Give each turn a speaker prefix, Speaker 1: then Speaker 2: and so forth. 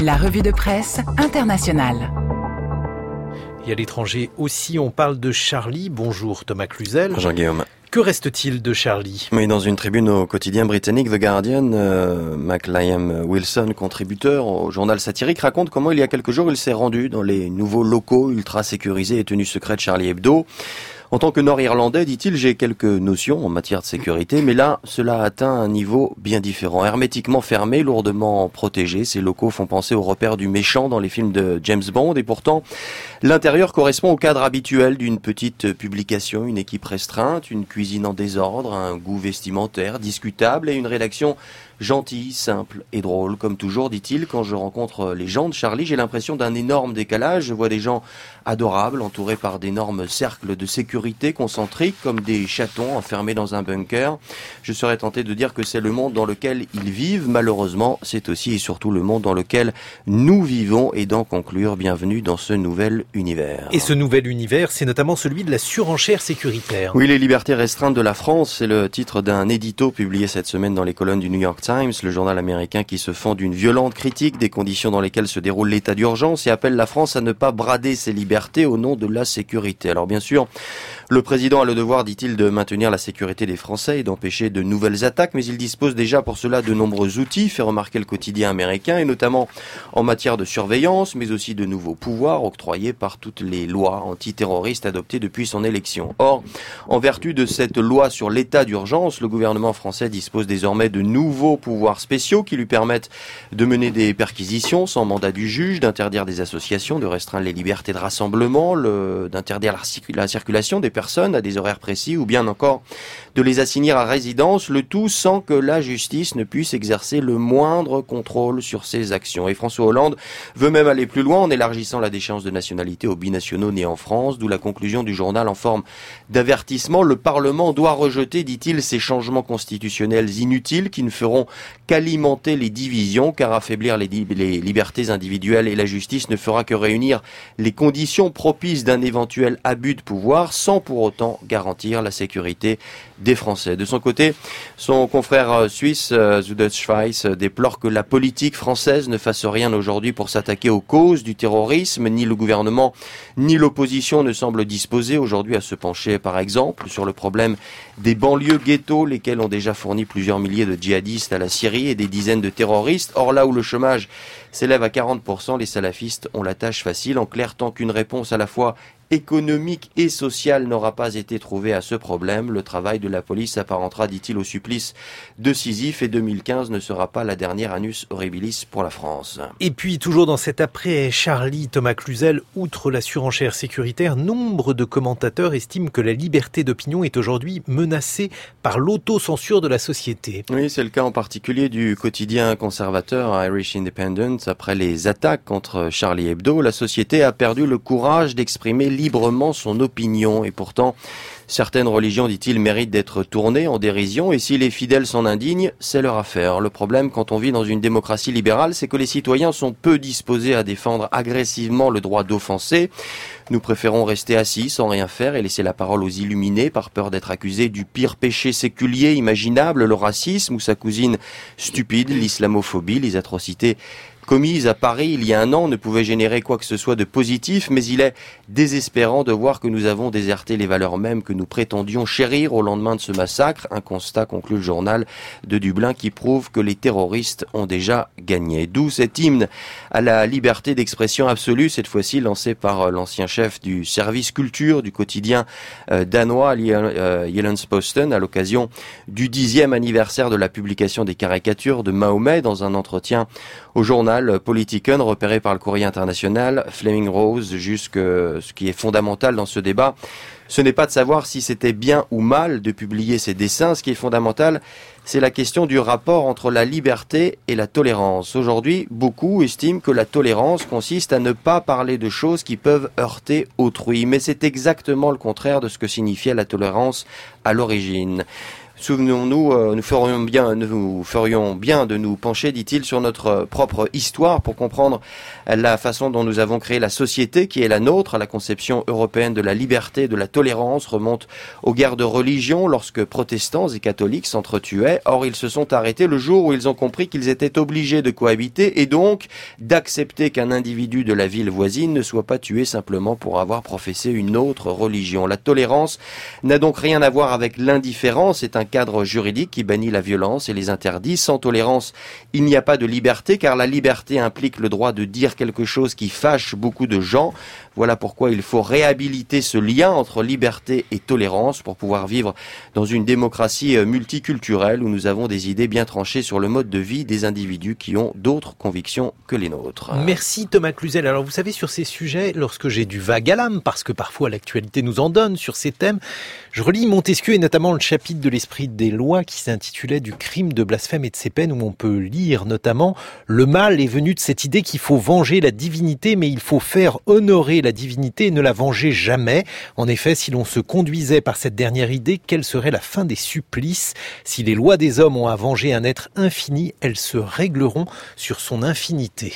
Speaker 1: La revue de presse internationale.
Speaker 2: Et à l'étranger aussi, on parle de Charlie. Bonjour Thomas Cluzel.
Speaker 3: Bonjour Guillaume.
Speaker 2: Que reste-t-il de Charlie ?
Speaker 3: Oui, dans une tribune au quotidien britannique The Guardian, McLiam Wilson, contributeur au journal satirique, raconte comment il y a quelques jours il s'est rendu dans les nouveaux locaux ultra sécurisés et tenus secrets de Charlie Hebdo. En tant que Nord-Irlandais, dit-il, j'ai quelques notions en matière de sécurité, mais là, cela a atteint un niveau bien différent. Hermétiquement fermés, lourdement protégés, ces locaux font penser aux repères du méchant dans les films de James Bond, et pourtant, l'intérieur correspond au cadre habituel d'une petite publication, une équipe restreinte, une cuisine en désordre, un goût vestimentaire discutable et une rédaction gentille, simple et drôle. Comme toujours, dit-il, quand je rencontre les gens de Charlie, j'ai l'impression d'un énorme décalage. Je vois des gens adorables, entourés par d'énormes cercles de sécurité concentriques, comme des chatons enfermés dans un bunker. Je serais tenté de dire que c'est le monde dans lequel ils vivent. Malheureusement, c'est aussi et surtout le monde dans lequel nous vivons, et d'en conclure, bienvenue dans ce nouvel univers.
Speaker 2: Et ce nouvel univers, c'est notamment celui de la surenchère sécuritaire.
Speaker 3: Oui, les libertés restreintes de la France, c'est le titre d'un édito publié cette semaine dans les colonnes du New York Times, le journal américain qui se fend d'une violente critique des conditions dans lesquelles se déroule l'état d'urgence et appelle la France à ne pas brader ses libertés au nom de la sécurité. Alors bien sûr, le président a le devoir, dit-il, de maintenir la sécurité des Français et d'empêcher de nouvelles attaques, mais il dispose déjà pour cela de nombreux outils, fait remarquer le quotidien américain, et notamment en matière de surveillance, mais aussi de nouveaux pouvoirs octroyés par toutes les lois antiterroristes adoptées depuis son élection. Or, en vertu de cette loi sur l'état d'urgence, le gouvernement français dispose désormais de nouveaux pouvoirs spéciaux qui lui permettent de mener des perquisitions sans mandat du juge, d'interdire des associations, de restreindre les libertés de rassemblement, d'interdire la circulation des personnes à des horaires précis, ou bien encore de les assigner à résidence, le tout sans que la justice ne puisse exercer le moindre contrôle sur ses actions. Et François Hollande veut même aller plus loin en élargissant la déchéance de nationalité aux binationaux nés en France, d'où la conclusion du journal en forme d'avertissement. Le Parlement doit rejeter, dit-il, ces changements constitutionnels inutiles qui ne feront qu'alimenter les divisions, car affaiblir les libertés individuelles et la justice ne fera que réunir les conditions propices d'un éventuel abus de pouvoir sans pour autant garantir la sécurité des Français. De son côté, son confrère suisse, Süddeutsche, déplore que la politique française ne fasse rien aujourd'hui pour s'attaquer aux causes du terrorisme. Ni le gouvernement, ni l'opposition ne semblent disposés aujourd'hui à se pencher, par exemple, sur le problème des banlieues ghettos, lesquels ont déjà fourni plusieurs milliers de djihadistes à la Syrie et des dizaines de terroristes. Or, là où le chômage s'élève à 40%, les salafistes ont la tâche facile. En clair, tant qu'une réponse à la fois économique et sociale n'aura pas été trouvée à ce problème, le travail de la police s'apparentera, dit-il, au supplice de Sisyphe, et 2015 ne sera pas la dernière annus horribilis pour la France.
Speaker 2: Et puis, toujours dans cet après Charlie, Thomas Cluzel, outre la surenchère sécuritaire, nombre de commentateurs estiment que la liberté d'opinion est aujourd'hui menacée par l'autocensure de la société.
Speaker 3: Oui, c'est le cas en particulier du quotidien conservateur Irish Independent. Après les attaques contre Charlie Hebdo, la société a perdu le courage d'exprimer librement son opinion, et pourtant certaines religions, dit-il, méritent d'être tournées en dérision, et si les fidèles s'en indignent, c'est leur affaire. Le problème, quand on vit dans une démocratie libérale, c'est que les citoyens sont peu disposés à défendre agressivement le droit d'offenser. Nous préférons rester assis sans rien faire et laisser la parole aux illuminés par peur d'être accusés du pire péché séculier imaginable, le racisme, ou sa cousine stupide, l'islamophobie. Les atrocités commises à Paris il y a un an ne pouvaient générer quoi que ce soit de positif, mais il est désespérant de voir que nous avons déserté les valeurs mêmes que nous prétendions chérir au lendemain de ce massacre. Un constat, conclut le journal de Dublin, qui prouve que les terroristes ont déjà gagné. D'où cet hymne à la liberté d'expression absolue, cette fois-ci lancé par l'ancien chef du service culture du quotidien danois Jyllands-Posten à l'occasion du 10e anniversaire de la publication des caricatures de Mahomet. Dans un entretien au journal Politiken, repéré par le Courrier international, Fleming Rose juge que ce qui est fondamental dans ce débat, ce n'est pas de savoir si c'était bien ou mal de publier ces dessins. Ce qui est fondamental, c'est la question du rapport entre la liberté et la tolérance. Aujourd'hui, beaucoup estiment que la tolérance consiste à ne pas parler de choses qui peuvent heurter autrui. Mais c'est exactement le contraire de ce que signifiait la tolérance à l'origine. Souvenons-nous, nous ferions bien de nous pencher, dit-il, sur notre propre histoire pour comprendre la façon dont nous avons créé la société qui est la nôtre. La conception européenne de la liberté, de la tolérance remonte aux guerres de religion lorsque protestants et catholiques s'entretuaient. Or, ils se sont arrêtés le jour où ils ont compris qu'ils étaient obligés de cohabiter et donc d'accepter qu'un individu de la ville voisine ne soit pas tué simplement pour avoir professé une autre religion. La tolérance n'a donc rien à voir avec l'indifférence. C'est un cadre juridique qui bannit la violence et les interdits. Sans tolérance, il n'y a pas de liberté, car la liberté implique le droit de dire quelque chose qui fâche beaucoup de gens. Voilà pourquoi il faut réhabiliter ce lien entre liberté et tolérance pour pouvoir vivre dans une démocratie multiculturelle où nous avons des idées bien tranchées sur le mode de vie des individus qui ont d'autres convictions que les nôtres.
Speaker 2: Merci Thomas Cluzel. Alors vous savez, sur ces sujets, lorsque j'ai du vague à l'âme, parce que parfois l'actualité nous en donne sur ces thèmes, je relis Montesquieu et notamment le chapitre de l'esprit des lois qui s'intitulait du crime de blasphème et de ses peines, où on peut lire notamment « Le mal est venu de cette idée qu'il faut venger la divinité, mais il faut faire honorer la divinité et ne la venger jamais. En effet, si l'on se conduisait par cette dernière idée, quelle serait la fin des supplices? Si les lois des hommes ont à venger un être infini, elles se régleront sur son infinité. »